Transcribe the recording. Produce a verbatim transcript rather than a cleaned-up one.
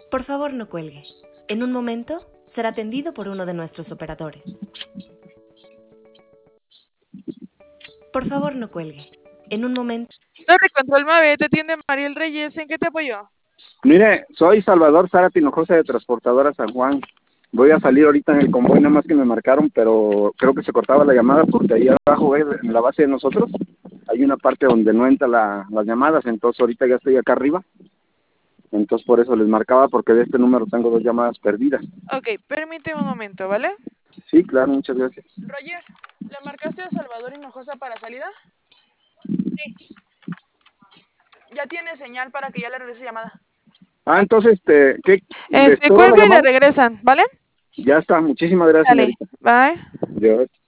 Por favor, no cuelgue. En un momento será atendido por uno de nuestros operadores. Por favor, no cuelgue. En un momento... Torre Control nueve, te atiende Mariel Reyes, ¿en qué te apoyo? Mire, soy Salvador Zárate Hinojosa de Transportadora San Juan. Voy a salir ahorita en el convoy, nada más que me marcaron, pero creo que se cortaba la llamada porque ahí abajo, eh, en la base de nosotros, hay una parte donde no entra la, las llamadas, entonces ahorita ya estoy acá arriba. Entonces por eso les marcaba, porque de este número tengo dos llamadas perdidas. Ok, permíteme un momento, ¿vale? Sí, claro, muchas gracias. Roger, ¿le marcaste a Salvador Hinojosa para salida? Sí. Ya tiene señal para que ya le regrese llamada. Ah, entonces, este, ¿qué? ¿Les Este, puedo dar la cuelga y le llamada? regresan, ¿vale? Ya está, muchísimas gracias, Dale, señorita. bye. Dios.